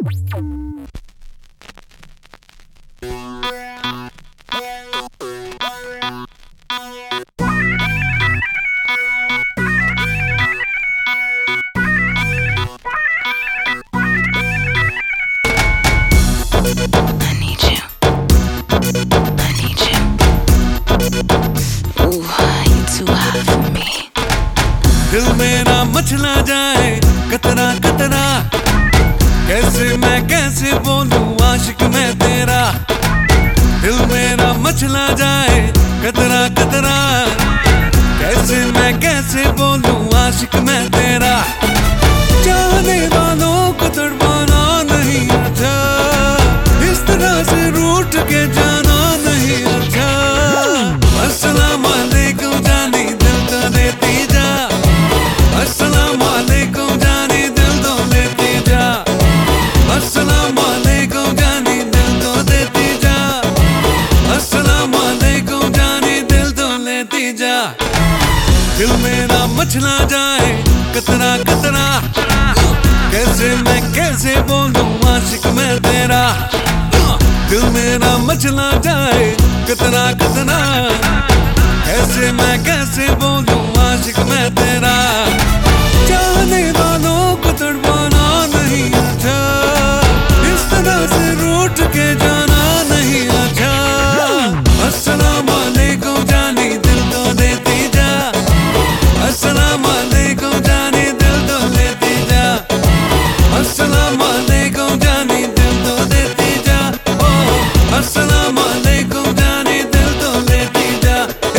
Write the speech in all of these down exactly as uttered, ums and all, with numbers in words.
दिल मेरा मचला जाए कतरा कतरा, कैसे मैं कैसे बोलूं आशिक मैं तेरा। दिल मेरा मचला जाए कतरा कतरा, कैसे मैं कैसे बोलूं आशिक मैं तेरा। चाहने वालों को तड़पाना नहीं अच्छा, इस तरह से रूठ के जाना नहीं अच्छा। अस्सलाम वालेकुम जानी दिल तो देती जा, अस्सलाम वालेकुम जानी दिल तो लेती जा, अस्सलाम वालेकुम जानी दिल तो देती जा, अस्सलाम वालेकुम जानी दिल तो लेती जा। दिल मेरा मचला जाए कतरा कतरा, कैसे मैं कैसे बोलूं आशिक मैं तेरा। दिल मेरा मचला जाए कतरा कतरा, कैसे मैं कैसे बोलूं आशिक मैं तेरा। चाहने वालों को तड़पाना नहीं अच्छा, इस तरह से रूठ के जाना नहीं अच्छा। अस्सलाम वालेकुम जानी दिल तो देती जा, अस्सलाम वालेकुम जानी दिल तो लेती जा, अस्सलाम वालेकुम जानी दिल तो देती जा, ओ अस्सलाम वालेकुम जानी दिल तो लेती जा।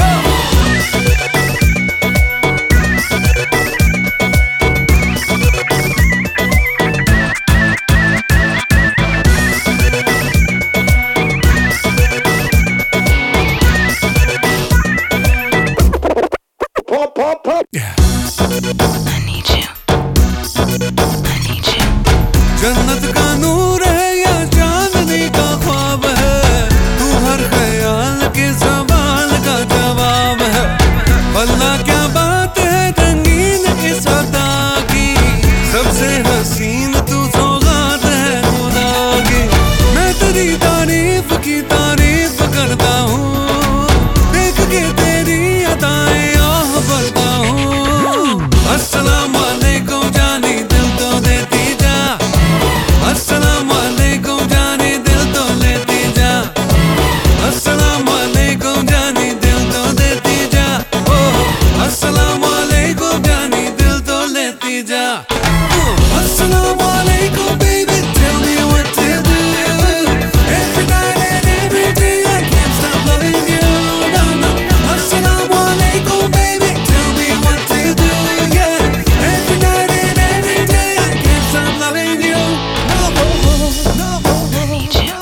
Pop, pop, pop. Yeah. I need you. I need you. जन्नत का नूर है या चांदनी का ख्वाब है, तू हर ख्याल के सवाल का जवाब है। वल्ला क्या बात है रंगीन इस अदा की, सबसे हसीन तू सौगात है खुदा की। मैं तेरी तारीफ की तारीफ करता हूँ, देख के तेरी अदाएं आह भरता हूँ। अस्सलाम वालेकुम जानी दिल तो देती जा, अस्सलाम वालेकुम जानी दिल तो लेती जा, अस्सलाम वालेकुम जानी दिल तो देती जा, ओ अस्सलाम वालेकुम जानी दिल तो लेती जा। अस्सलाम वालेकुम baby, tell me what to do. Every night and every day I can't stop loving you. No, no. Assalamu alaikum baby, tell me what to do. Yeah. Every night and every day I can't stop loving you. No, no, no, I need you.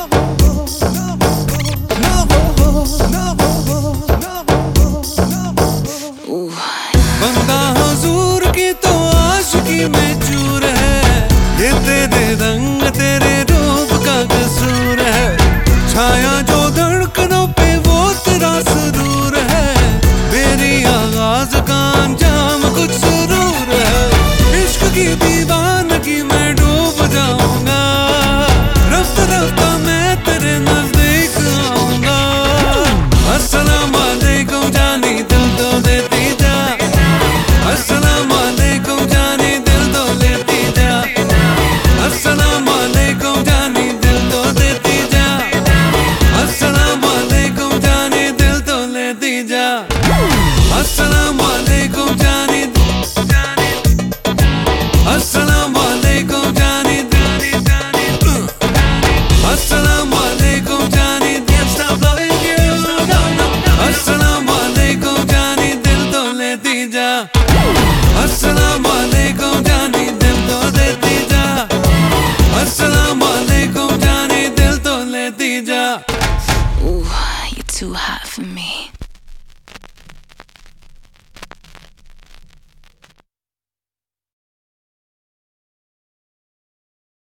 Ooh. बंदा हुजूर की तो आशिकी में चूर है, ये तेरे रंग तेरे रूप का कसूर है। छाया जो धड़कनों पे वो तेरा सुरूर है, मेरी आगाज का अंजाम कुछ सुरूर है। इश्क की दीवानगी मैं डूब जाऊंगा, रफ्ता रफ्ता मैं तेरे नजदीक आऊंगा। अस्सलाम वालेकुम जानी दिल तो देती जा, अस्सलाम वालेकुम जानी दिल तो लेती जा, अस्सलाम वालेकुम जानी दिल तो देती जा, अस्सलाम वालेकुम जानी दिल तो लेती जा, अस्सलाम वालेकुम जानी अस्सलाम वालेकुम जानी अस्सलाम वालेकुम जानी can't stop loving you. अस्सलाम वालेकुम जानी दिल तो लेती जा, अस्सलाम वालेकुम जानी दिल तो देती जा, अस्सलाम वालेकुम जानी दिल तो लेती जा। Ooh, you're too hot for me.